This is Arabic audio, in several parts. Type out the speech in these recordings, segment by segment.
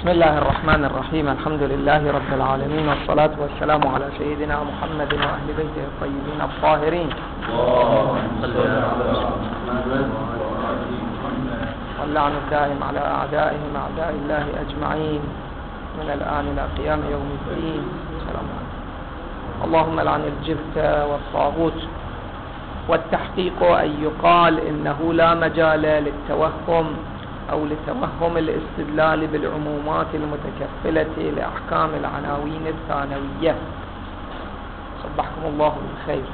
بسم الله الرحمن الرحيم. الحمد لله رب العالمين، والصلاة والسلام على سيدنا محمد وأهل بيته الطيبين الطاهرين. واللعن الدائم على أعدائهم أعداء الله أجمعين من الآن إلى قيام يوم الدين. السلام عليكم. اللهم لعن الجبت والطاغوت. والتحقيق أن يقال إنه لا مجال للتوهم أو لتوهم الاستدلال بالعمومات المتكفلة لأحكام العناوين الثانوية. صبحكم الله بالخير.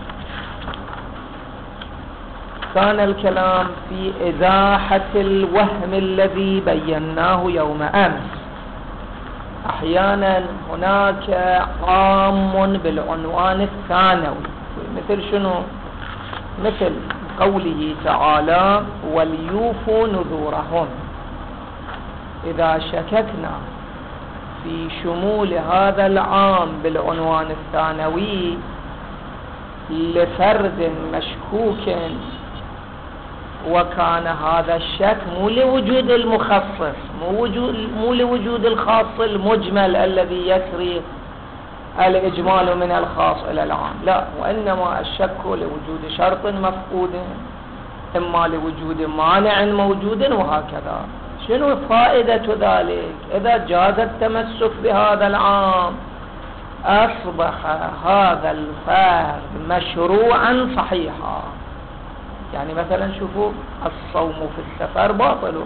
كان الكلام في إزاحة الوهم الذي بيناه يوم أمس. أحيانا هناك عام بالعنوان الثانوي، مثل شنو؟ مثل قوله تعالى وليوفوا نذورهم. إذا شككنا في شمول هذا العام بالعنوان الثانوي لفرد مشكوك، وكان هذا الشك مو لوجود المخصص، مو لوجود الخاص المجمل الذي يسري الإجمال من الخاص إلى العام، لا، وإنما الشك لوجود شرط مفقود، إما لوجود مانع موجود، وهكذا. شنو فائدة ذلك؟ إذا جاز التمسك بهذا العام أصبح هذا الفرد مشروعا صحيحا. يعني مثلا شوفوا، الصوم في السفر باطل،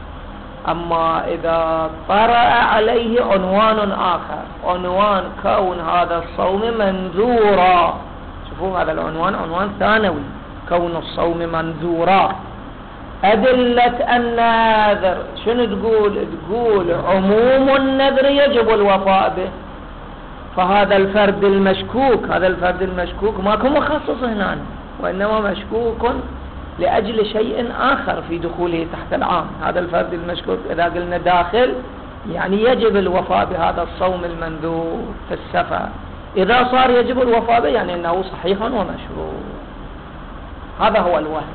أما إذا طرأ عليه عنوان آخر، عنوان كون هذا الصوم منذورا، شوفوا هذا العنوان عنوان ثانوي، كون الصوم منذورا. أدلة النذر شنو تقول؟ تقول عموم النذر يجب الوفاء به. فهذا الفرد المشكوك، هذا الفرد المشكوك ماكو مخصص هنا، وإنما مشكوك لأجل شيء آخر في دخوله تحت العام. هذا الفرد المشكوك إذا قلنا داخل، يعني يجب الوفاء بهذا الصوم المنذور في السفر. إذا صار يجب الوفاء به يعني أنه صحيح ومشروع. هذا هو الوهم.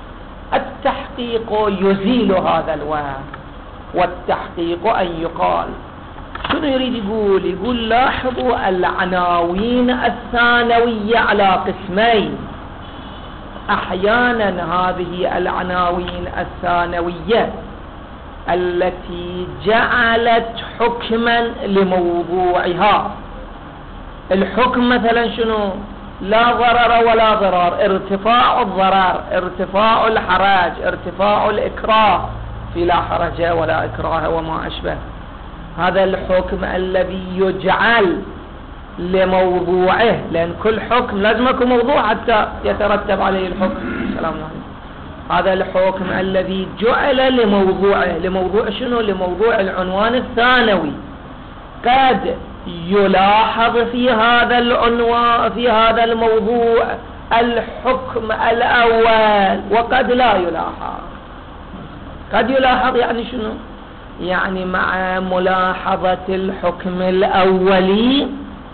التحقيق يزيل هذا الوهم. والتحقيق أن يقال شنو يريد يقول؟ يقول لاحظوا العناوين الثانوية على قسمين. أحيانا هذه العناوين الثانوية التي جعلت حكما لموضوعها. الحكم مثلا شنو؟ لا ضرر ولا ضرار، ارتفاع الضرر، ارتفاع الحرج، ارتفاع الإكراه في لا حرج ولا إكراه وما أشبه. هذا الحكم الذي يجعل لموضوعه، لأن كل حكم لازم يكون موضوع حتى يترتب عليه الحكم. السلام عليكم. هذا الحكم الذي جعل لموضوعه، لموضوع شنو؟ لموضوع العنوان الثانوي. قد يلاحظ في هذا العنوان، في هذا الموضوع، الحكم الأول، وقد لا يلاحظ. قد يلاحظ يعني شنو؟ يعني مع ملاحظة الحكم الأولي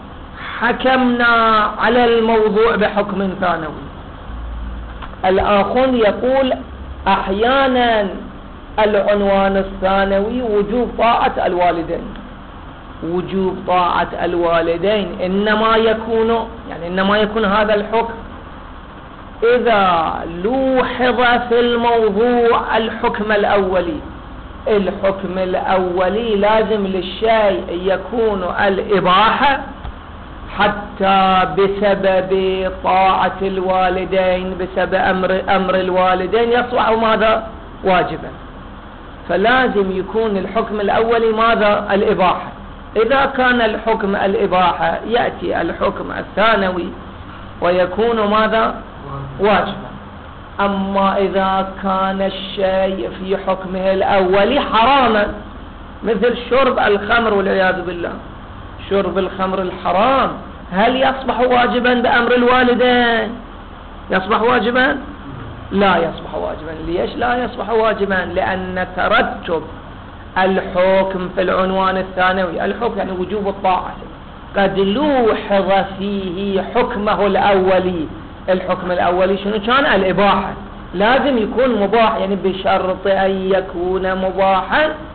حكمنا على الموضوع بحكم ثانوي. الآخر يقول أحيانا العنوان الثانوي وجوب طاعة الوالدين. وجوب طاعة الوالدين إنما يكون هذا الحكم إذا لوحظ في الموضوع الحكم الأولي. الحكم الأولي لازم للشيء يكون الإباحة، حتى بسبب طاعة الوالدين، بسبب أمر الوالدين يصبح ماذا؟ واجبا. فلازم يكون الحكم الأولي ماذا؟ الإباحة. إذا كان الحكم الإباحة يأتي الحكم الثانوي ويكون ماذا؟ واجبا. أما إذا كان الشيء في حكمه الأولي حراما، مثل شرب الخمر والعياذ بالله، شرب الخمر الحرام، هل يصبح واجبا بأمر الوالدين؟ يصبح واجبا؟ لا يصبح واجبا. ليش لا يصبح واجبا؟ لأن ترتب الحكم في العنوان الثانوي، الحكم يعني وجوب الطاعة، قد لوحظ فيه حكمه الأولي. الحكم الأولي شنو كان؟ الإباحة. لازم يكون مباح، يعني بشرط أن يكون مباحا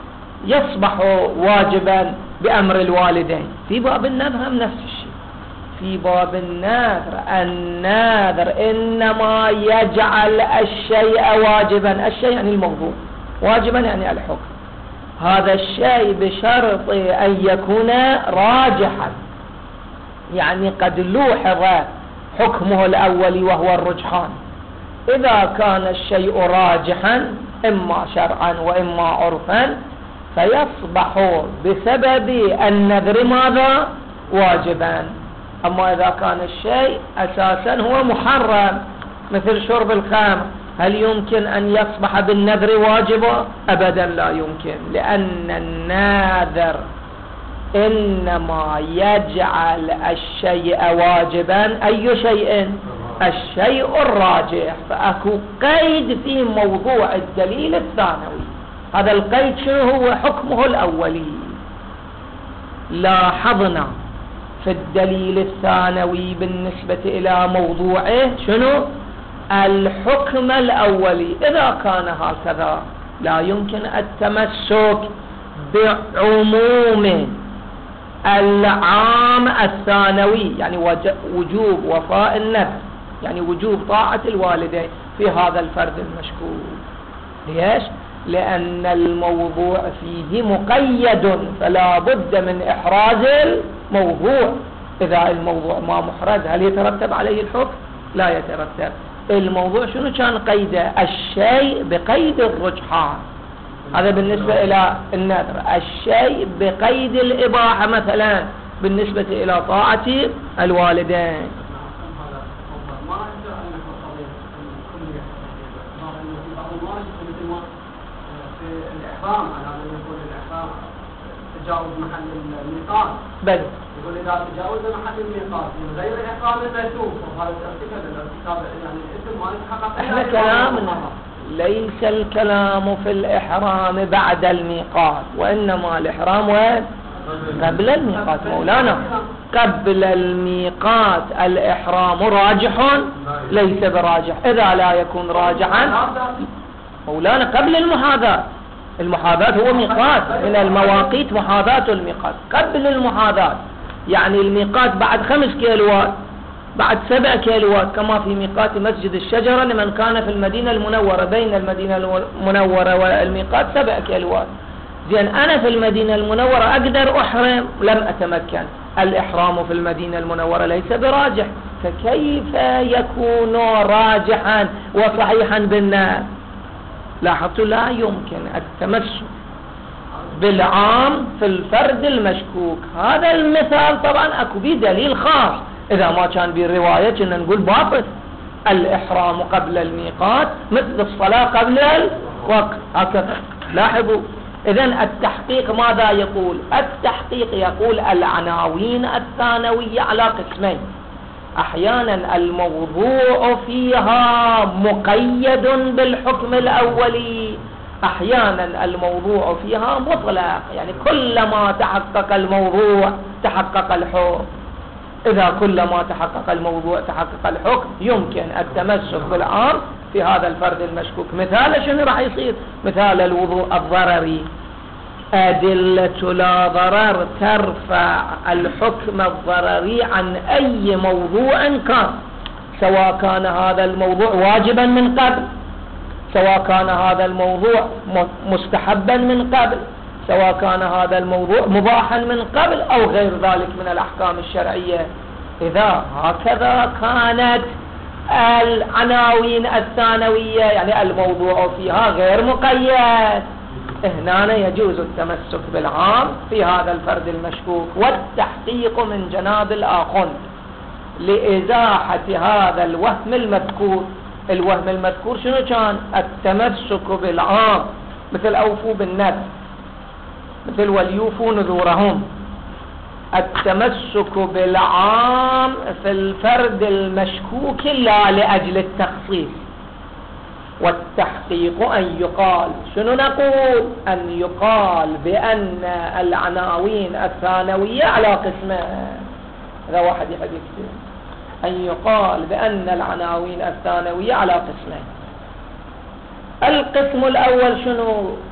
يصبح واجبا بأمر الوالدين. في باب النذر هم نفس الشيء. في باب النذر إنما يجعل الشيء واجبا، الشيء يعني الموضوع، واجبا يعني الحكم، هذا الشيء بشرط أن يكون راجحا، يعني قد لوحظ حكمه الأولي وهو الرجحان. إذا كان الشيء راجحا إما شرعا وإما عرفا فيصبح بسبب النذر ماذا؟ واجبا. أما إذا كان الشيء أساسا هو محرم مثل شرب الخمر، هل يمكن أن يصبح بالنذر واجبا؟ أبدا لا يمكن، لأن الناذر إنما يجعل الشيء واجبا. أي شيء؟ الشيء الراجح. فأكو قيد في موضوع الدليل الثانوي، هذا القيد شنو هو؟ حكمه الأولي. لاحظنا في الدليل الثانوي بالنسبة إلى موضوعه شنو؟ الحكم الأولي. إذا كان هكذا لا يمكن التمسك بعموم العام الثانوي، يعني وجوب وفاء النذر، يعني وجوب طاعة الوالدين في هذا الفرد المشكوك. ليش؟ لأن الموضوع فيه مقيد، فلا بد من إحراز الموضوع. إذا الموضوع ما محرز هل يترتب عليه الحكم؟ لا يترتب. الموضوع شنو كان قيده؟ الشيء بقيد الرجحان. هذا بالنسبة إلى النذر. الشيء بقيد الإباحة مثلا بالنسبة إلى طاعة الوالدين. تجاوز محل الميقات. بل يقول إذا تجاوز محل الميقات من غير إقامة المأتوب وهذا الارتكاب يعني الاسم ما يتحقق. احنا كلامنا ليس الكلام في الإحرام بعد الميقات، وإنما الإحرام قبل الميقات مولانا. قبل الميقات الإحرام راجح ليس براجح. إذا لا يكون راجحا مولانا قبل المحاذاة. المحاذاة هو ميقات من المواقيت، محاذاة الميقات قبل المحاذاة، يعني الميقات بعد 5 كيلوات، بعد 7 كيلوات، كما في ميقات مسجد الشجرة لمن كان في المدينة المنورة. بين المدينة المنورة والميقات 7 كيلوات. زين أنا في المدينة المنورة أقدر أحرم، لم أتمكن. الإحرام في المدينة المنورة ليس براجح، فكيف يكون راجحا وصحيحا بالناس؟ لاحظت لا يمكن التمسك بالعام في الفرد المشكوك. هذا المثال طبعا اكو به دليل خاص، اذا ما كان بالرواية كنا نقول باطل. الإحرام قبل الميقات مثل الصلاة قبل الوقت، هكذا. لاحظوا إذن التحقيق ماذا يقول؟ التحقيق يقول العناوين الثانوية على قسمين. أحيانا الموضوع فيها مقيد بالحكم الأولي، أحيانا الموضوع فيها مطلق، يعني كلما تحقق الموضوع تحقق الحكم. إذا كلما تحقق الموضوع تحقق الحكم يمكن التمسك بالعام في هذا الفرد المشكوك. مثال شنو راح يصير؟ مثال الوضوء الضرري. أدلة لا ضرر ترفع الحكم الضرري عن أي موضوع كان، سواء كان هذا الموضوع واجبا من قبل، سواء كان هذا الموضوع مستحبا من قبل، سواء كان هذا الموضوع مباحا من قبل أو غير ذلك من الأحكام الشرعية. إذا هكذا كانت العناوين الثانوية، يعني الموضوع فيها غير مقيد، هنا يجوز التمسك بالعام في هذا الفرد المشكوك والتحقيق من جناب الآخر لإزاحة هذا الوهم المذكور. الوهم المذكور شنو كان؟ التمسك بالعام، مثل أوفوا بالنذر، مثل وليوفوا نذورهم. التمسك بالعام في الفرد المشكوك لا لأجل التخصيص. والتحقيق أن يقال، شنو نقول؟ أن يقال بأن العناوين الثانوية على قسمين. هذا واحد يحب يكتب. أن يقال بأن العناوين الثانوية على قسمين. القسم الأول شنو؟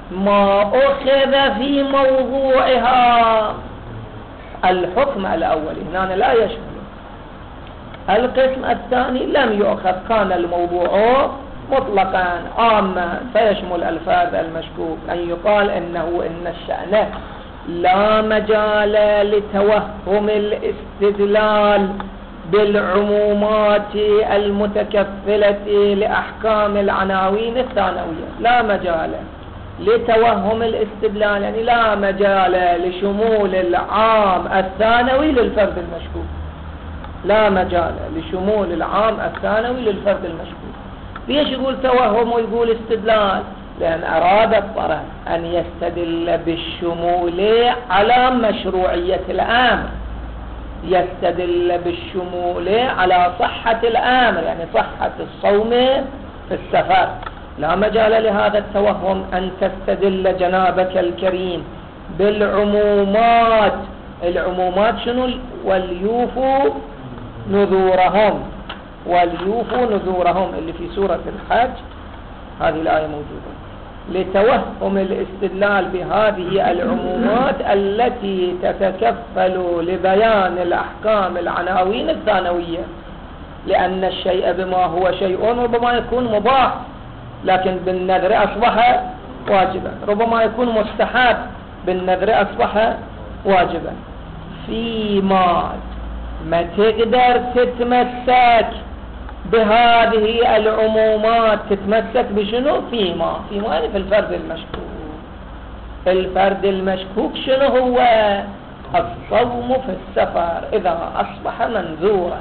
ما أخذ في موضوعها الحكم الأول هنا لا يشمل. القسم الثاني لم يؤخذ، كان الموضوع مطلقا عاما فيشمل الفاظ المشكوك، أن يقال إن الشأن لا مجال لتوهم الاستدلال بالعمومات المتكفلة لأحكام العناوين الثانوية. لا مجال لتوهم الاستدلال، يعني لا مجال لشمول العام الثانوي للفرد المشكوك، لا مجال لشمول العام الثانوي للفرد المشكوك. ليش يقول توهم ويقول استدلال؟ لأن أراد الطرف أن يستدل بالشمول على مشروعية الأمر، يستدل بالشمول على صحة الأمر، يعني صحة الصوم في السفر. لا مجال لهذا التوهم أن تستدل جنابك الكريم بالعمومات. العمومات شنو؟ وليوفوا نذورهم، وليوفوا نذورهم اللي في سورة الحج، هذه الآية موجودة. لتوهم الاستدلال بهذه العمومات التي تتكفل لبيان الأحكام العناوين الثانوية، لأن الشيء بما هو شيء ربما يكون مباح لكن بالنذر أصبح واجبا، ربما يكون مستحب بالنذر أصبح واجبا. فيما ما تقدر تتمسك بهذه العمومات، تتمسك بشنو؟ فيما يعني في الفرد المشكوك. الفرد المشكوك شنو هو؟ الصوم في السفر إذا أصبح منذورا.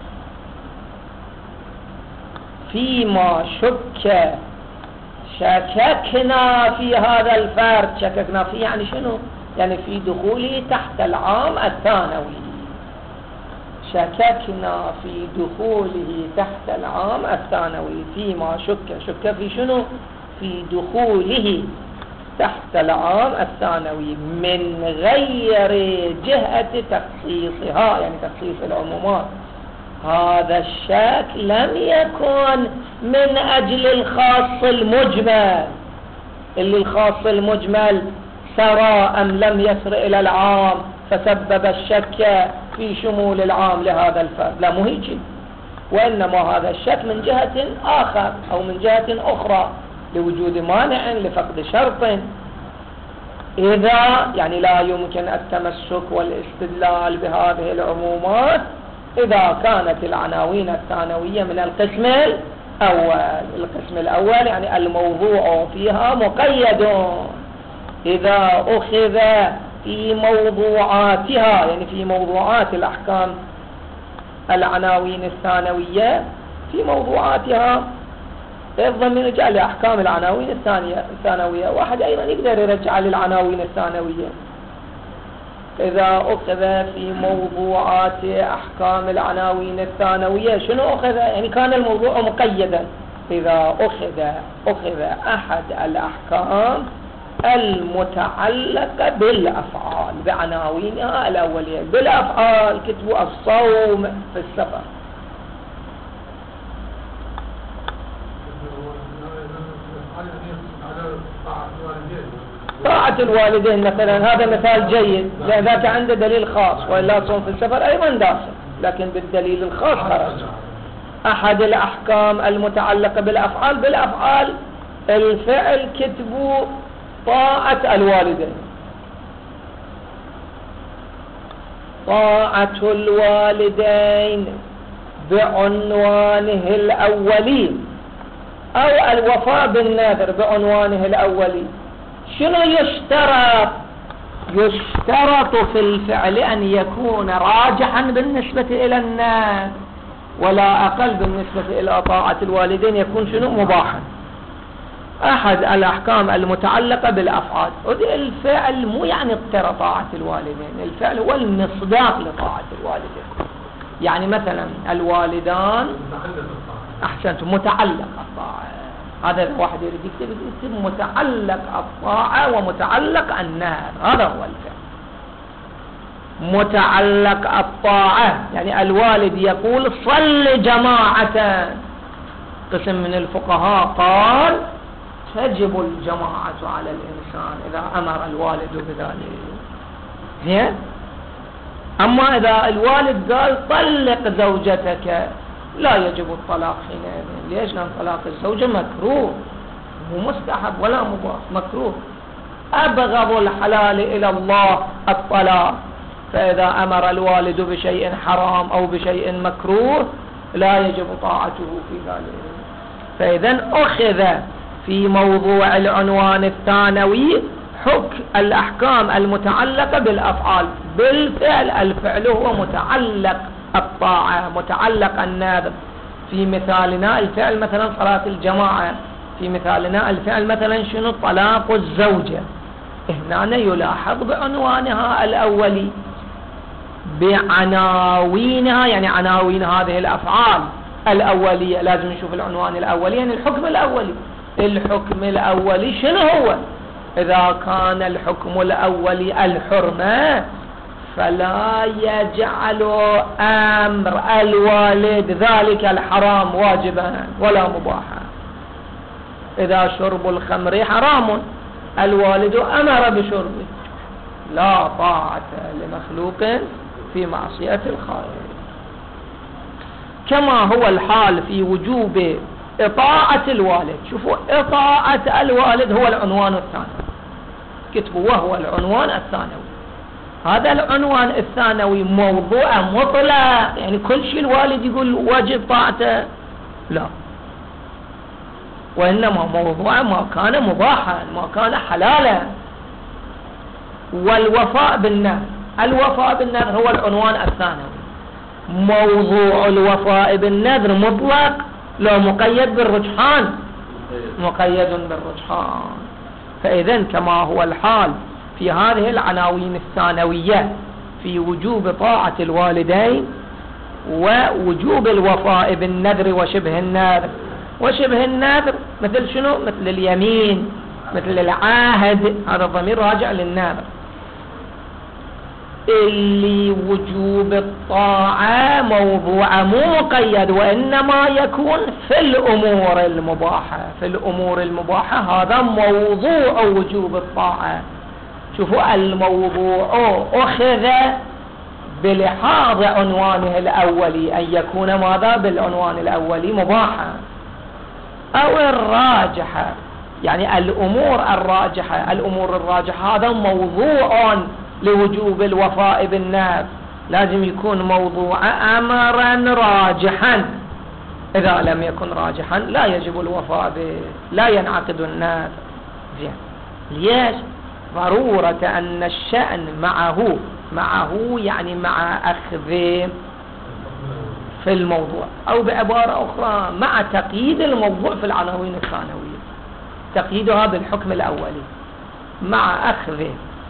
فيما شككنا في هذا الفرد، شككنا فيه يعني شنو؟ يعني في دخوله تحت العام الثانوي. شككنا في دخوله تحت العام الثانوي. فيما شك في شنو؟ في دخوله تحت العام الثانوي من غير جهة تخصيصها، يعني تخصيص العمومات. هذا الشك لم يكن من أجل الخاص المجمل، اللي الخاص المجمل سرى أم لم يسر إلى العام فسبب الشك في شمول العام لهذا الفرد، لا مو هيك، وإنما هذا الشك من جهة آخر أو من جهة أخرى لوجود مانع لفقد شرط. إذا يعني لا يمكن التمسك والاستدلال بهذه العمومات إذا كانت العناوين الثانوية من القسم الأول. القسم الأول يعني الموضوع فيها مقيد. إذا أخذ في موضوعاتها، يعني في موضوعات الأحكام العناوين الثانوية، في موضوعاتها الضمير يرجع لأحكام العناوين الثانوية. واحد أيضا يقدر يرجع للعناوين الثانوية. إذا أخذ في موضوعات أحكام العناوين الثانوية شنو أخذ؟ يعني كان الموضوع مقيدا. إذا أخذ أحد الأحكام المتعلقة بالأفعال بعناوينها الأولية. بالأفعال كتبوا الصوم في السفر. طاعة الوالدين مثلا، هذا مثال جيد لأن ذاك عنده دليل خاص، وإلا صوم في السفر أيضا داخل لكن بالدليل الخاص خرج. أحد الأحكام المتعلقة بالأفعال، بالأفعال الفعل كتبوا طاعة الوالدين. طاعة الوالدين بعنوانه الأولي أو الوفاء بالنذر بعنوانه الأولي. شنو يشترط؟ يشترط في الفعل أن يكون راجحا بالنسبة إلى النذر ولا أقل بالنسبة إلى طاعة الوالدين، يكون شنو؟ مباحا. أحد الأحكام المتعلقة بالأفعال. الفعل مو يعني اقترى طاعة الوالدين، الفعل هو المصداق لطاعة الوالدين. يعني مثلا الوالدان أحسنت متعلق الطاعة، هذا واحد يريد يكتب متعلق الطاعة ومتعلق النهر، هذا هو الفعل. متعلق الطاعة يعني الوالد يقول صل جماعة، قسم من الفقهاء قال تجب الجماعة على الإنسان إذا أمر الوالد بذلك. زين. أما إذا الوالد قال طلق زوجتك لا يجب الطلاق حينئذ. ليش؟ لأن طلاق الزوجة مكروه، مو مستحب ولا مباح، مكروه. أبغض الحلال إلى الله الطلاق، فإذا أمر الوالد بشيء حرام أو بشيء مكروه لا يجب طاعته في ذلك. فإذا أخذ في موضوع العنوان الثانوي حكم الأحكام المتعلقة بالأفعال. بالفعل، الفعل هو متعلق الطاعة، متعلق النذر. في مثالنا الفعل مثلا صلاة الجماعة، في مثالنا الفعل مثلا شنو؟ طلاق الزوجة. هنا يلاحظ بعنوانها الأولي، بعناوينها، يعني عناوين هذه الأفعال الأولية. لازم نشوف العنوان الأولي، يعني الحكم الأولي. الحكم الأولي شنو هو؟ إذا كان الحكم الأولي الحرمة فلا يجعل أمر الوالد ذلك الحرام واجبا ولا مباحا. إذا شرب الخمر حرام الوالد أمر بشربه، لا طاعة لمخلوق في معصية الخالق. كما هو الحال في وجوب إطاعة الوالد. شوفوا، إطاعة الوالد هو العنوان الثانوي، كتبوا وهو العنوان الثانوي. هذا العنوان الثانوي موضوع مطلق، يعني كل شيء الوالد يقول واجب طاعته، لا، وإنما موضوع ما كان مباحا، ما كان حلالا. والوفاء بالنذر، الوفاء بالنذر هو العنوان الثانوي. موضوع الوفاء بالنذر مطلق لو مقيد بالرجحان؟ مقيد بالرجحان. فإذا كما هو الحال في هذه العناوين الثانوية في وجوب طاعة الوالدين ووجوب الوفاء بالنذر وشبه النذر. وشبه النذر مثل شنو؟ مثل اليمين، مثل العهد، هذا الضمير راجع للنذر. اللي وجوب الطاعة موضوع مو مقيد، وإنما يكون في الأمور المباحة. في الأمور المباحة هذا موضوع وجوب الطاعة. شوفوا، الموضوع أخذ بلحاظ عنوانه الأولي، أن يكون ماذا؟ بالعنوان الأولي مباحا. أو الراجحة، يعني الأمور الراجحة. الأمور الراجحة هذا موضوع لوجوب الوفاء بالنذر، لازم يكون موضوع أمرا راجحا. إذا لم يكن راجحا لا يجب الوفاء به، لا ينعقد النذر. زين. ليش؟ ضرورة أن الشأن معه يعني مع أخذ في الموضوع، أو بعبارة أخرى مع تقييد الموضوع في العناوين الثانوية، تقييدها بالحكم الأولي مع أخذ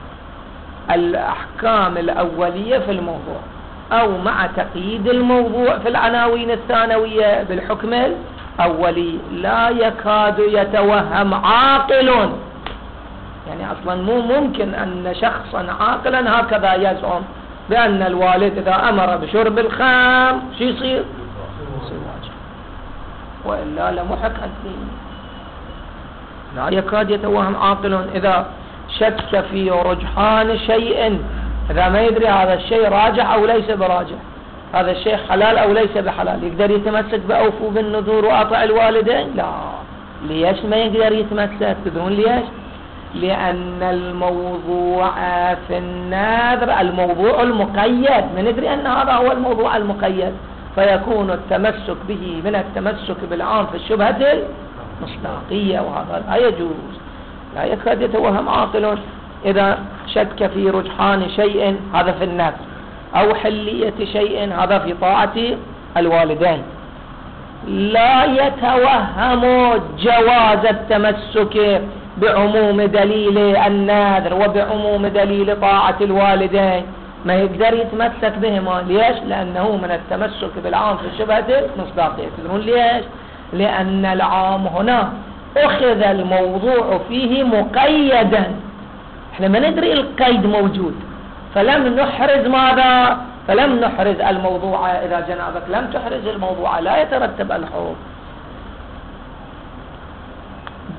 الأحكام الأولية في الموضوع، أو مع تقييد الموضوع في العناوين الثانوية بالحكم الأولي. لا يكاد يتوهم عاقل، يعني أصلا مو ممكن أن شخصا عاقلا هكذا يزعم بأن الوالد إذا أمر بشرب الخمر شو يصير؟ واجب، وإلا لمحق الدين. لا يكاد يتوهم عاقل إذا شك في رجحان شيء، إذا ما يدري هذا الشيء راجح أو ليس براجح، هذا الشيء حلال أو ليس بحلال، يقدر يتمسك بأوفوا بالنذور وأطع الوالدين؟ لا. ليش ما يقدر يتمسك؟ تدرون ليش؟ لأن الموضوع في النذر الموضوع المقيد، ما ندري أن هذا هو الموضوع المقيد، فيكون التمسك به من التمسك بالعام في الشبهة المصداقية، وهذا لا يجوز. لا يكاد يتوهم عاقل إذا شك في رجحان شيء، هذا في النذر، أو حلية شيء، هذا في طاعة الوالدين. لا يتوهم جواز التمسك بعموم دليل النذر وبعموم دليل طاعة الوالدين، ما يقدر يتمسك بهما. ليش؟ لأنه من التمسك بالعام في الشبهة المصداقية. تدرون ليش؟ لأن العام هنا أخذ الموضوع فيه مقيدا، احنا ما ندري القيد موجود، فلم نحرز ماذا؟ فلم نحرز الموضوع. إذا جنابك لم تحرز الموضوع لا يترتب الحكم.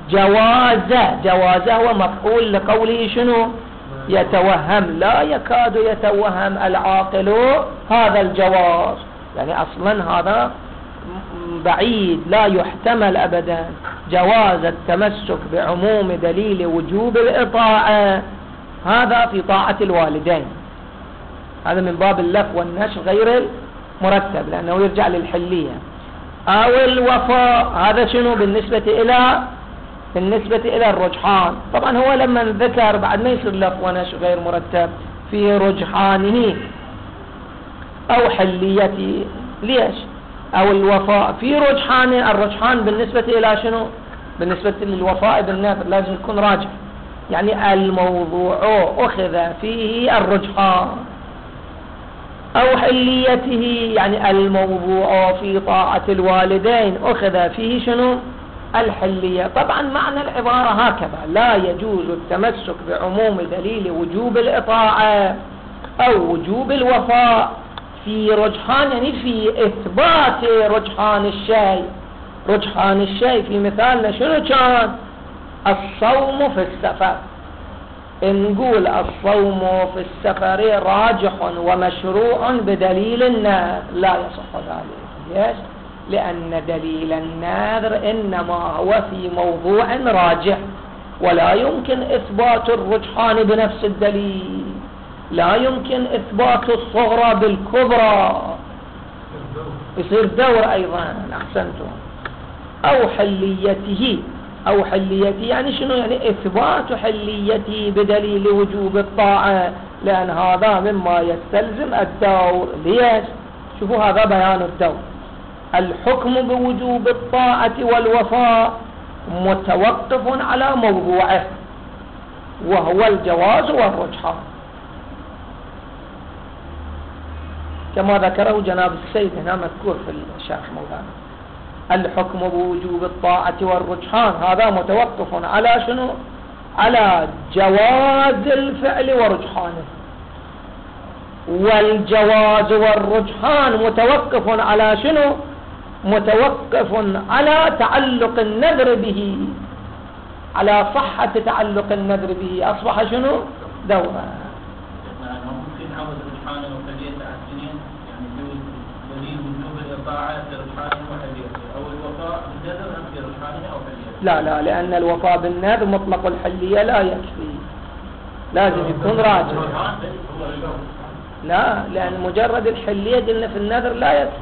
جواز هو مفعول لقوله شنو؟ يتوهم. لا يكاد يتوهم العاقل هذا الجواز، يعني أصلا هذا بعيد لا يحتمل أبدا جواز التمسك بعموم دليل وجوب الإطاعة، هذا في طاعة الوالدين، هذا من باب اللف والنشر غير المرتب لأنه يرجع للحلية. أو الوفاء، هذا شنو بالنسبة إلى الرجحان. طبعا هو لما ذكر بعد ما يصير لف ونشر غير مرتب في رجحانه أو حليته، ليش؟ أو الوفاء في رجحانه، الرجحان بالنسبة إلى شنو؟ بالنسبة للوفاء بالنذر لازم يكون راجح، يعني الموضوع أخذ فيه الرجحان. أو حليته، يعني الموضوع في طاعة الوالدين أخذ فيه شنو؟ الحلية. طبعا معنى العبارة هكذا: لا يجوز التمسك بعموم دليل وجوب الإطاعة أو وجوب الوفاء في رجحان، يعني في إثبات رجحان الشيء. رجحان الشيء في مثالنا شنو كان؟ الصوم في السفر. نقول الصوم في السفر راجح ومشروع بدليل النذر، لا يصح ذلك. ليش؟ لأن دليل النذر إنما هو في موضوع راجح، ولا يمكن إثبات الرجحان بنفس الدليل، لا يمكن إثبات الصغرى بالكبرى، يصير دور أيضا. أحسنتم. أو حليته يعني شنو؟ يعني إثبات حليته بدليل وجوب الطاعة، لأن هذا مما يستلزم الدور. ليش؟ شوفوا هذا بيان الدور. الحكم بوجوب الطاعة والوفاء متوقف على موضوعه وهو الجواز والرجحان، كما ذكره جناب السيد هنا مذكور في الشرح مولانا. الحكم بوجوب الطاعة والرجحان هذا متوقف على شنو؟ على جواز الفعل ورجحانه، والجواز والرجحان متوقف على شنو؟ متوقف على تعلق النذر به، على صحة تعلق النذر به. أصبح شنو؟ دورا. ممكن عوض رجحانه وحليته على السنين، يعني دليل وجوب الإطاعة في رجحانه وحليته، أو الوفاء بالنذر في رجحانه أو حليته. لا، لأن الوفاء بالنذر مطلق الحلية لا يكفي، لازم يكون راجع. لا، لأن مجرد الحلية قلنا في النذر لا يكفي.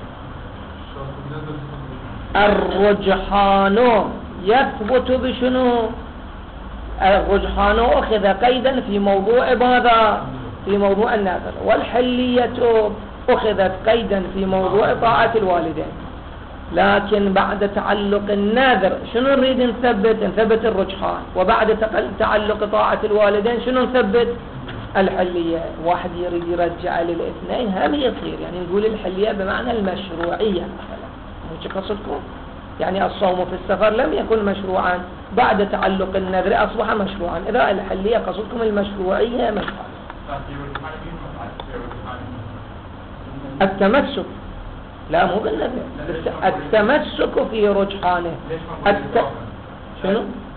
الرجحان يثبت بشنو؟ الرجحان أخذ قيدا في موضوع ماذا؟ في موضوع النذر. والحلية أخذت قيدا في موضوع طاعة الوالدين. لكن بعد تعلق النذر شنو نريد نثبت الرجحان، وبعد تعلق طاعة الوالدين شنو نثبت؟ الحلية. واحد يريد يرجع للاثنين هم يصير، يعني نقول الحلية بمعنى المشروعية مثلا، مش قصدكم؟ يعني الصوم في السفر لم يكن مشروعا، بعد تعلق النذر أصبح مشروعا. إذا الحلية قصدكم المشروعية مشروعا. التمسك لا مو بالنذر، التمسك في رجحانه. شنو؟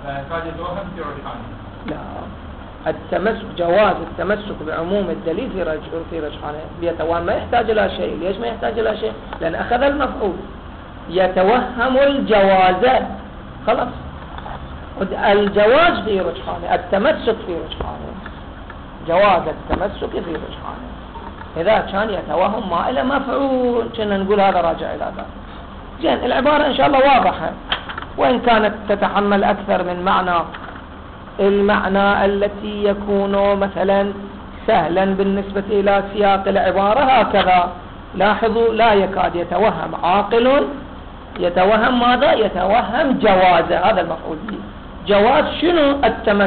لا، التمسك جواز التمسك بعموم الدليل في رجحانه بيتوهم، ما يحتاج إلى شيء. ليش ما يحتاج إلى شيء؟ لأن أخذ المفعول. يتوهم الجواز، خلاص، الجواز في رجحانه، التمسك في رجحانه، جواز التمسك في رجحانه. إذا كان يتوهم ما إلى مفعول كنا نقول هذا راجع إلى ذلك. زين، العبارة إن شاء الله واضحة، وإن كانت تتحمل أكثر من معنى. المعنى التي يكون مثلا سهلا بالنسبة إلى سياق العبارة هكذا. لاحظوا: لا يكاد يتوهم عاقل، يتوهم ماذا؟ يتوهم جواز، هذا المفعول به. جواز شنو؟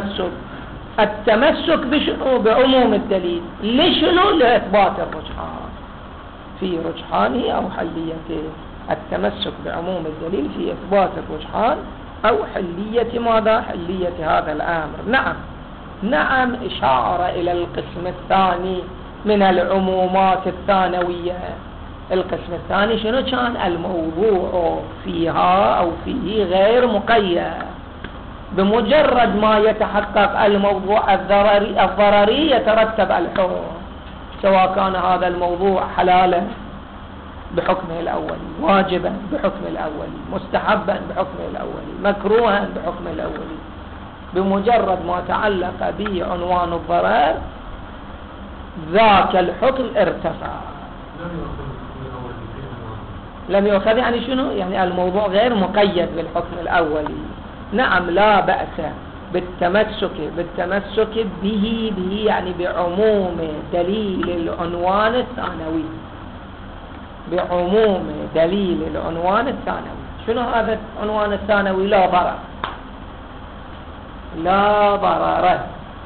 التمسك بشنو؟ بعموم الدليل. لشنو؟ لإثبات الرجحان في رجحانه أو حليته. التمسك بعموم الدليل في إثبات الرجحان أو حلية ماذا؟ حلية هذا الأمر. نعم، إشارة إلى القسم الثاني من العمومات الثانوية. القسم الثاني شنو كان؟ الموضوع فيها أو فيه غير مقيد. بمجرد ما يتحقق الموضوع الضرري يترتب الحكم، سواء كان هذا الموضوع حلالا بحكمه الأولي، واجبا بحكمه الأولي، مستحبا بحكمه الأولي، مكروها بحكمه الأولي. بمجرد ما تعلق به عنوان الضرر ذاك الحكم ارتفع. لم يؤخذ يعني شنو؟ يعني الموضوع غير مقيد بالحكم الأولي. نعم لا بأس بالتمسك به يعني بعموم دليل العنوان الثانوي، بعموم دليل العنوان الثانوي. شنو هذا العنوان الثانوي؟ لا ضرر، لا ضرر،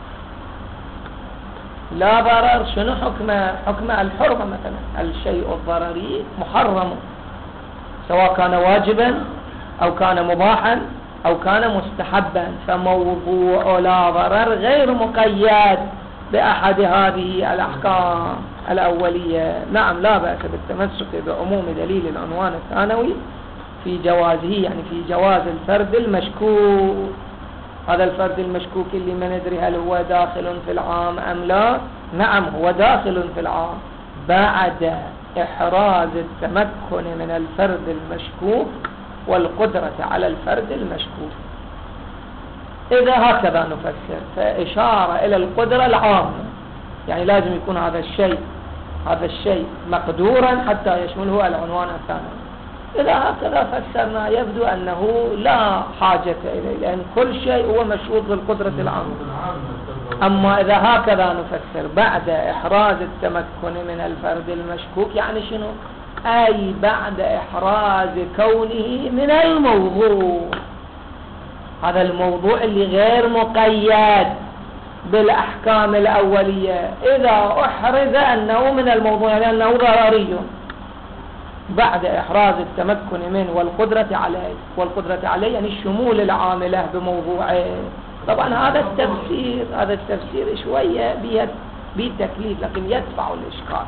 لا ضرر. شنو حكم الحرمة مثلا؟ الشيء الضرري محرم، سواء كان واجبا أو كان مباحا أو كان مستحبا. فموضوع لا ضرر غير مقيد بأحد هذه الأحكام الأولية. نعم لا بأس بالتمسك بعموم دليل العنوان الثانوي في جوازه، يعني في جواز الفرد المشكوك. هذا الفرد المشكوك اللي ما ندري هل هو داخل في العام أم لا. نعم هو داخل في العام بعد إحراز التمكن من الفرد المشكوك والقدرة على الفرد المشكوك. إذا هكذا نفسر فإشارة إلى القدرة العامة، يعني لازم يكون هذا الشيء مقدورا حتى يشمله العنوان الثانوي. إذا هكذا فسرنا يبدو أنه لا حاجة إليه، لأن كل شيء هو مشروط بالقدرة العامة. أما إذا هكذا نفسر بعد إحراز التمكن من الفرد المشكوك، يعني شنو؟ أي بعد إحراز كونه من الموضوع، هذا الموضوع اللي غير مقيد بالأحكام الأولية. إذا أحرز أنه من الموضوع يعني أنه ضرري بعد إحراز التمكن منه والقدرة عليه يعني الشمول العاملة بموضوعه. طبعا هذا التفسير شوية بتكليف لكن يدفع الإشكال.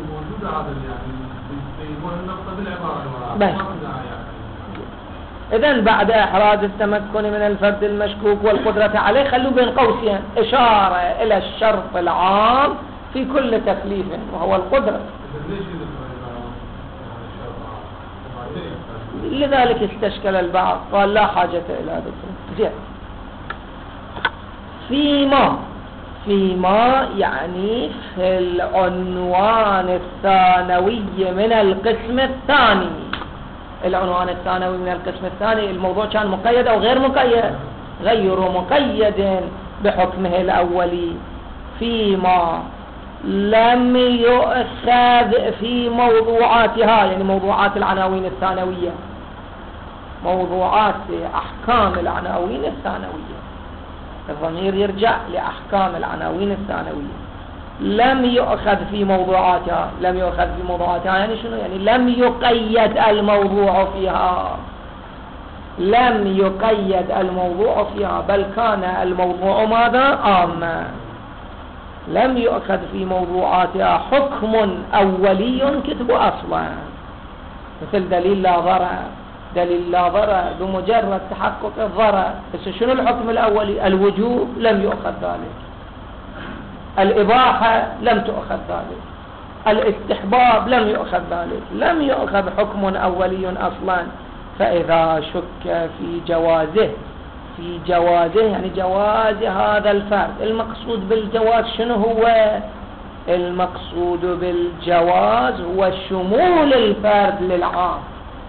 إذن بعد إحراز التمكن من الفرد المشكوك والقدرة عليه، خلوا بين قوسين إشارة إلى الشرط العام في كل تكليف وهو القدرة. لذلك استشكل البعض قال لا حاجة إلى ذكر. فيما يعني في العنوان الثانوي من القسم الثاني. العنوان الثانوي من القسم الثاني الموضوع كان مقيد أو غير مقيد؟ غير مقيد بحكمه الأولي. فيما لم يؤخذ في موضوعاتها، يعني موضوعات العناوين الثانوية، موضوعات أحكام العناوين الثانوية، الضمير يرجع لأحكام العناوين الثانوية. لم يؤخذ في موضوعاتها، يعني شنو؟ يعني لم يقيد الموضوع فيها، بل كان الموضوع ماذا؟ عاما. لم يؤخذ في موضوعاتها حكم أولي كتب أصلا، مثل دليل لا ضرر بمجرد تحقق الضرر. بس شنو الحكم الأولي؟ الوجوب، لم يؤخذ ذلك. الإباحة لم تؤخذ ذلك. الاستحباب لم يؤخذ ذلك. لم يؤخذ حكم أولي أصلا. فإذا شك في جوازه يعني جواز هذا الفرد. المقصود بالجواز شنو هو؟ المقصود بالجواز هو شمول الفرد للعام،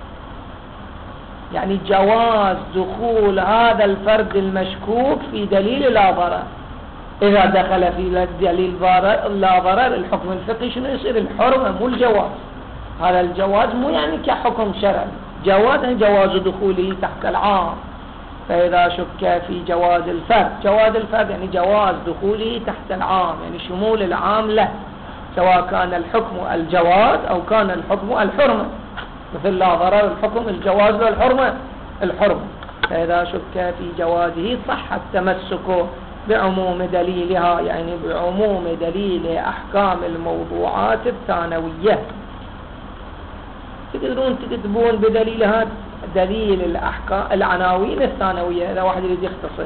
يعني جواز دخول هذا الفرد المشكوك في دليل لا ضرر. إذا دخل في دليل لا ضرر الحكم الفقهي شنو يصير؟ الحرمة مو الجواز. هذا الجواز مو يعني كحكم شرعي، جواز دخوله تحت العام. فإذا شك في جواز الفرد يعني جواز دخوله تحت العام، يعني شمول العام له، سواء كان الحكم الجواز أو كان الحكم الحرمة. مثل لا ضرر الحكم الجواز والحرمة الحرمة. فإذا شك في جوازه صح التمسك بعموم دليلها، يعني بعموم دليل أحكام الموضوعات الثانوية. تقدرون تكتبون بدليلها دليل الأحكام العناوين الثانوية، إذا واحد يريد يختصر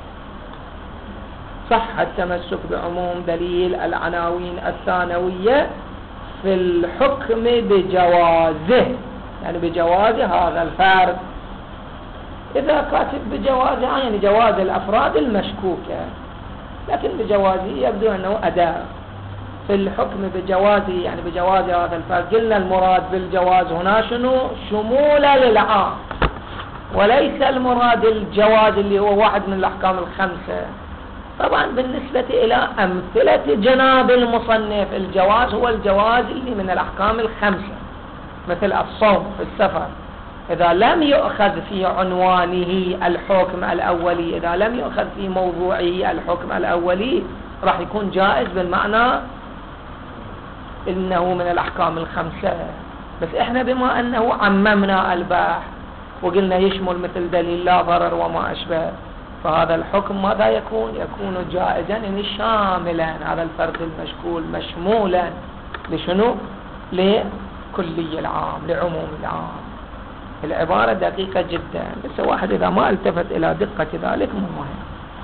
صح التمسك بعموم دليل العناوين الثانوية في الحكم بجوازه، يعني بجواز هذا الفرد. إذا كاتب بجوازه يعني جواز الأفراد المشكوكة، لكن بجوازه يبدو أنه أداة في الحكم بجوازه، يعني بجواز هذا الفرد. قلنا المراد بالجواز هنا شنو؟ شمولا للعام، وليس المراد الجواز اللي هو واحد من الأحكام الخمسة. طبعا بالنسبة إلى أمثلة جناب المصنف الجواز هو الجواز اللي من الأحكام الخمسة، مثل الصوم في السفر إذا لم يؤخذ في عنوانه الحكم الأولي، إذا لم يؤخذ في موضوعه الحكم الأولي راح يكون جائز بالمعنى إنه من الأحكام الخمسة. بس إحنا بما أنه عممنا البحث وقلنا يشمل مثل دليل لا ضرر وما أشبه، فهذا الحكم ماذا يكون؟ يكون جائزا يعني شاملا، هذا الفرد المشكول مشمولا لشنو؟ لكلي العام، لعموم العام. العبارة دقيقة جدا، بس واحد إذا ما التفت إلى دقة ذلك مهم.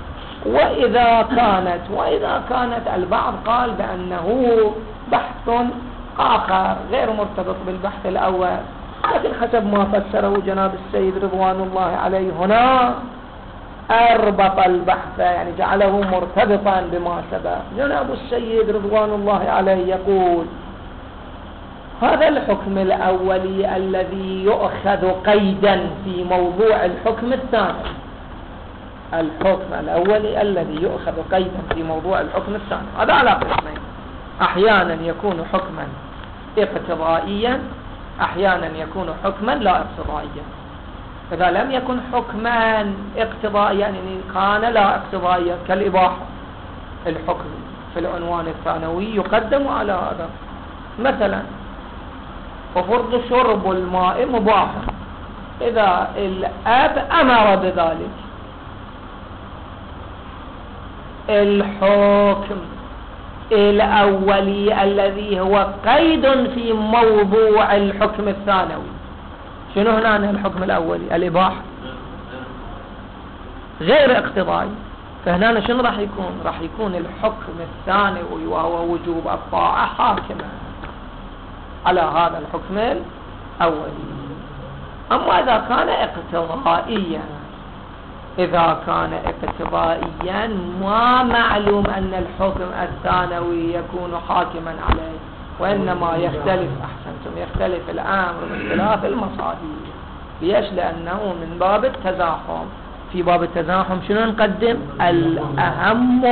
وإذا كانت البعض قال بأنه بحث آخر غير مرتبط بالبحث الأول، لكن حسب ما فسره جناب السيد رضوان الله عليه هنا أربط البحث، يعني جعله مرتبطا بما سبق. جناب السيد رضوان الله عليه يقول هذا الحكم الأولي الذي يؤخذ قيدا في موضوع الحكم الثاني، الحكم الأولي الذي يؤخذ قيدا في موضوع الحكم الثاني هذا على قسمين: أحيانا يكون حكما اقتضائيا، أحيانا يكون حكما لا اقتضائيا. إذا لم يكن حكما اقتضائيا يعني كان لا اقتضائيا كالإباحة، الحكم في العنوان الثانوي يقدم على هذا. مثلا وفرض شرب الماء مباح، إذا الأب أمر بذلك، الحكم الأولي الذي هو قيد في موضوع الحكم الثانوي شنو هنا؟ الحكم الأولي الإباحة غير اقتضائي، فهنا شنو راح يكون؟ راح يكون الحكم الثانوي وهو وجوب الطاعة حاكما على هذا الحكم الأولي. أما إذا كان اقتضائيا، إذا كان اقتضائيا ما معلوم أن الحكم الثانوي يكون حاكما عليه، وإنما يختلف، أحسنتم، يختلف الأمر باختلاف المصادر. ليش؟ لأنه من باب التزاحم. في باب التزاحم شنو نقدم؟ الأهم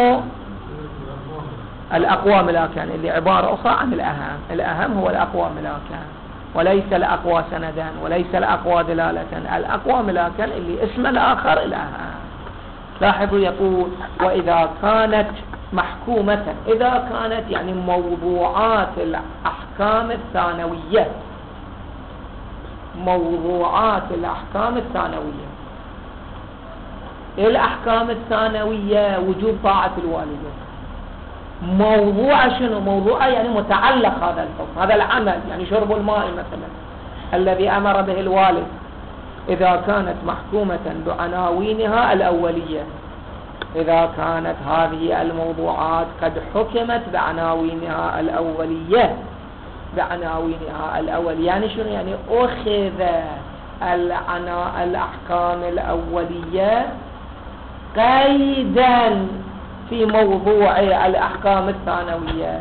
الأقوى ملاكا، اللي عبارة أخرى عن الأهم. الأهم هو الأقوى ملاكا، وليس الأقوى سندا، وليس الأقوى دلالة. الأقوى ملاكا اللي اسم الآخر الأهم. لاحظوا يقول وإذا كانت محكومة، إذا كانت يعني موضوعات الأحكام الثانوية، موضوعات الأحكام الثانوية. الأحكام الثانوية وجوب طاعة الوالدين، موضوع شنو؟ موضوع يعني متعلق هذا الحكم، هذا العمل، يعني شرب الماء مثلا الذي أمر به الوالد، إذا كانت محكومة بعناوينها الأولية، إذا كانت هذه الموضوعات قد حكمت بعناوينها الأولية، بعناوينها الأولية يعني شنو؟ يعني أخذ الأحكام الأولية قيدا في موضوع الأحكام الثانوية،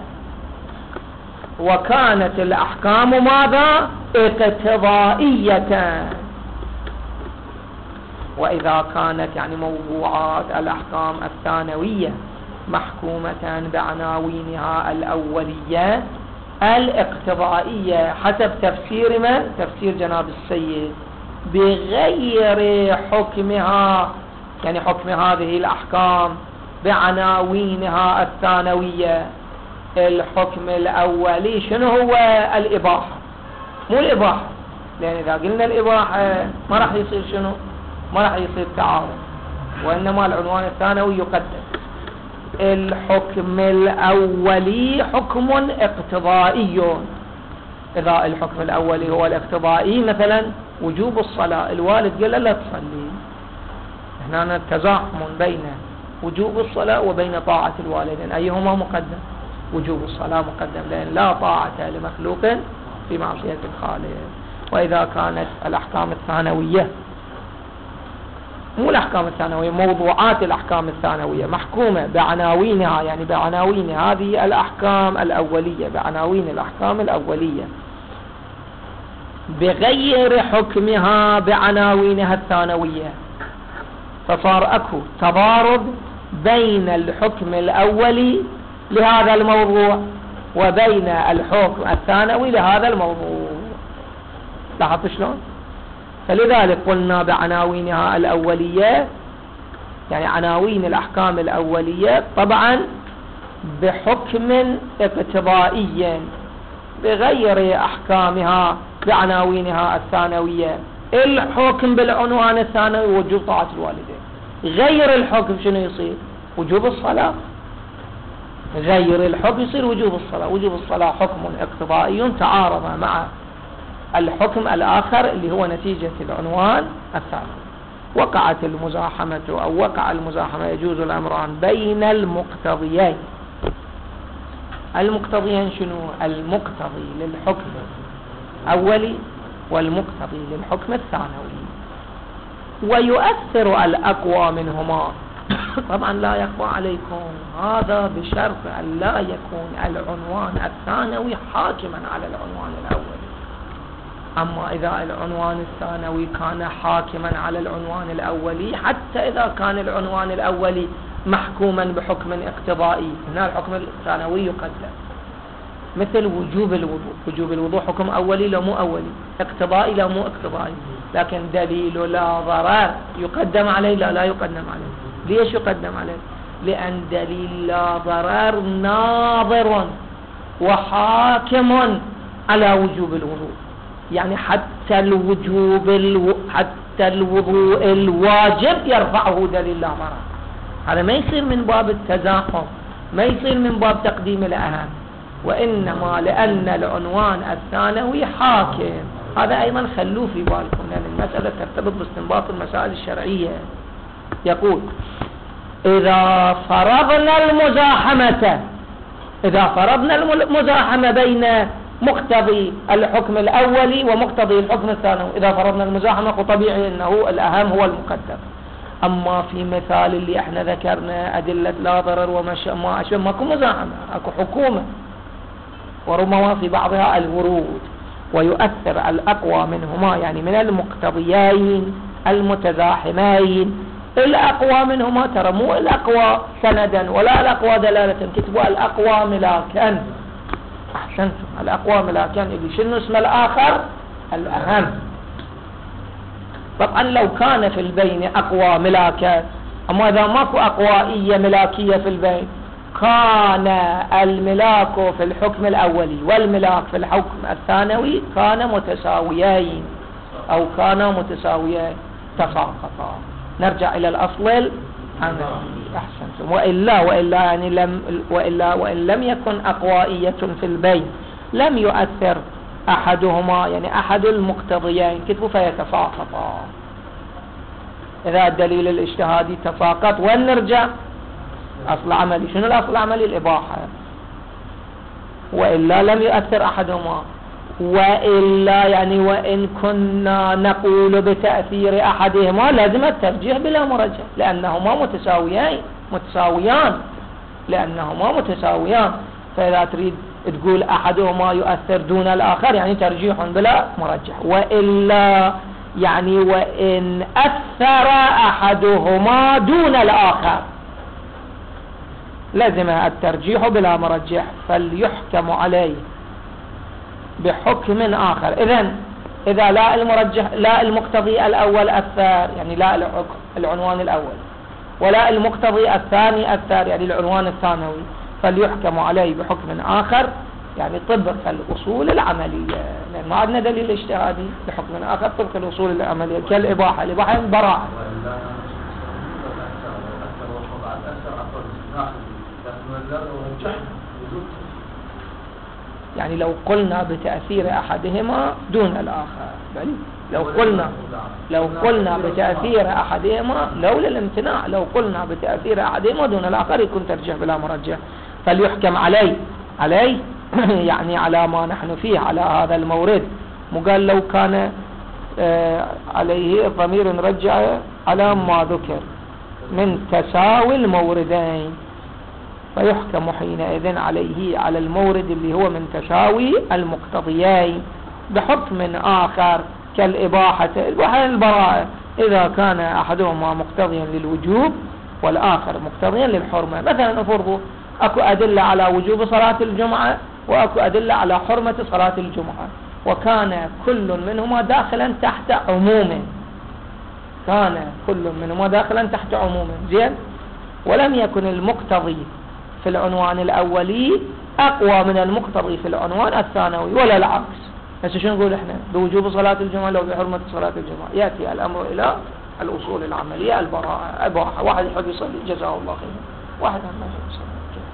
وكانت الأحكام ماذا؟ اقتضائية. وإذا كانت يعني موضوعات الأحكام الثانوية محكومة بعناوينها الأولية الاقتضائية حسب تفسير من؟ تفسير جناب السيد، بغير حكمها، يعني حكم هذه الأحكام بعناوينها الثانوية. الحكم الأولي شنو هو؟ الإباحة، مو الإباحة، لأن إذا قلنا الإباحة ما راح يصير شنو؟ ما راح يصير تعارض، وإنما العنوان الثانوي يقدم. الحكم الأولي حكم اقتضائي، إذا الحكم الأولي هو الاقتضائي مثلا وجوب الصلاة الوالد قال لا تصلي، هنا تزاحم بين وجوب الصلاة وبين طاعة الوالدين، أيهما مقدم؟ وجوب الصلاة مقدم، لأن لا طاعة لمخلوق في معصية الخالق. وإذا كانت الأحكام الثانوية، مو الأحكام الثانوية، موضوعات الأحكام الثانوية محكومة بعناوينها، يعني بعناوين هذه الأحكام الأولية، بعناوين الأحكام الأولية بغير حكمها بعناوينها الثانوية، فصار أكو تضارب بين الحكم الأولي لهذا الموضوع وبين الحكم الثانوي لهذا الموضوع. لاحظت شلون؟ فلذلك قلنا بعناوينها الأولية، يعني عناوين الأحكام الأولية طبعا بحكم اقتضائي بغير أحكامها بعناوينها الثانوية. الحكم بالعنوان الثانوي وجوب طاعة الوالدين، غير الحكم شنو يصير؟ وجوب الصلاة. غير الحكم يصير وجوب الصلاة. وجوب الصلاة حكم اقتضائي تعارض مع الحكم الآخر اللي هو نتيجة العنوان الثانوي. وقعت المزاحمة أو وقع المزاحمة، يجوز الأمران بين المقتضيين. المقتضيين شنو؟ المقتضي للحكم الأولي والمقتضي للحكم الثانوي، ويؤثر الأقوى منهما. طبعا لا يخفى عليكم هذا بشرط أن لا يكون العنوان الثانوي حاكما على العنوان الأولي. أما إذا العنوان الثانوي كان حاكما على العنوان الأولي، حتى إذا كان العنوان الأولي محكوما بحكم اقتضائي، هنا الحكم الثانوي يقدم. مثل وجوب الوضوء، وجوب الوضوء حكم أولي لا مو أولي، اقتضائي لا مو اقتضائي، لكن دليل لا ضرر يقدم عليه لا يقدم عليه. ليش يقدم عليه؟ لأن دليل لا ضرر ناظر وحاكم على وجوب الوضوء، يعني حتى الوضوء الواجب يرفعه دليل لا ضرر. هذا ما يصير من باب التزاحم، ما يصير من باب تقديم الأهم، وإنما لأن العنوان الثانوي حاكم. هذا أيضا خلوه في بالكم، لأن المسألة ترتبط باستنباط المسائل الشرعية. يقول إذا فرضنا المزاحمة بين مقتضي الحكم الأولي ومقتضي الحكم الثانوي، إذا فرضنا المزاحمة طبيعي أنه الأهم هو المقدم. أما في مثال اللي احنا ذكرنا أدلة لا ضرر وما أشبه، ماكو مزاحمة، أكو حكومة، وربما في بعضها الورود. ويؤثر الأقوى منهما، يعني من المقتضيين المتزاحمين. الأقوى منهما ترى مو الأقوى سندا ولا الأقوى دلالة، كتبوا الأقوى ملاكا. أحسنتم، الأقوى ملاكا اللي شنو اسم الآخر؟ الأهم. طبعا لو كان في البين أقوى ملاكا، أما إذا ماكو أقوائية ملاكية في البين، كان الملاك في الحكم الأولي والملاك في الحكم الثانوي كان متساويين أو كانا متساويين تساقطا. نرجع إلى الأصل العملي. أحسنتم. وإلا يعني وإن لم يكن أقوائية في البين لم يؤثر أحدهما، يعني أحد المقتضيين كتبوا فيتساقطا. إذا الدليل الاجتهادي تساقط ونرجع أصل عملي. شنو الأصل العملي؟ الإباحة. وإلا لم يؤثر أحدهما. وإلا يعني وإن كنا نقول بتأثير أحدهما لازم الترجيح بلا مرجح، لأنهما متساويان. فإذا تريد تقول أحدهما يؤثر دون الآخر يعني ترجيح بلا مرجح. وإلا يعني وإن أثر أحدهما دون الآخر لازم الترجيح بلا مرجح، فليحكم عليه بحكم آخر. إذا لا المقتضي الأول أثر، يعني لا العنوان الأول، ولا المقتضي الثاني أثر، يعني العنوان الثانوي، فليحكم عليه بحكم آخر، يعني طبق الأصول العملية، لأن ما عندنا دليل اجتهادي بحكم آخر طبق الأصول العملية كالإباحة. الإباحة براءة. يعني لو قلنا بتأثير أحدهما دون الآخر، بل لو قلنا بتأثير أحدهما لولا الامتناع، لو قلنا بتأثير أحدهما دون الآخر يكون ترجيح بلا مرجح. فليحكم عليه يعني على ما نحن فيه، على هذا المورد. مقال لو كان عليه الضمير نرجع على ما ذكر من تساوي الموردين، فيحكم حينئذ عليه على المورد اللي هو من تساوي المقتضيين بحكم آخر كالإباحة والبراءة، إذا كان أحدهما مقتضيا للوجوب والآخر مقتضيا للحرمة. مثلا نفرض أكو أدلة على وجوب صلاة الجمعة وأكو أدلة على حرمة صلاة الجمعة، وكان كل منهما داخلا تحت عموم، زين، ولم يكن المقتضي في العنوان الأولي أقوى من المقتضي في العنوان الثانوي ولا العكس. بس شو نقول احنا بوجوب صلاة الجمعة لو بحرمة صلاة الجمعة؟ يأتي الأمر إلى الأصول العملية، البراءة، إباحة، واحد يحب يصلي جزاه الله خير، واحد ما يحب يصلي.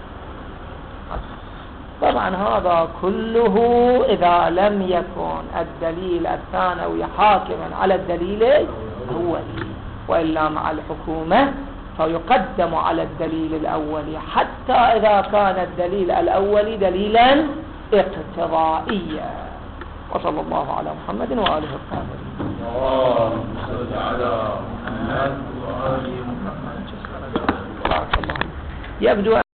طبعا هذا كله إذا لم يكن الدليل الثانوي حاكما على الدليل الأولي، وإلا مع الحكومة فيقدم على الدليل الأولي حتى إذا كان الدليل الأولي دليلا اقتضائيا. وصلى الله على محمد وآله الطاهرين. اللهم صل على محمد وآل محمد. يبدو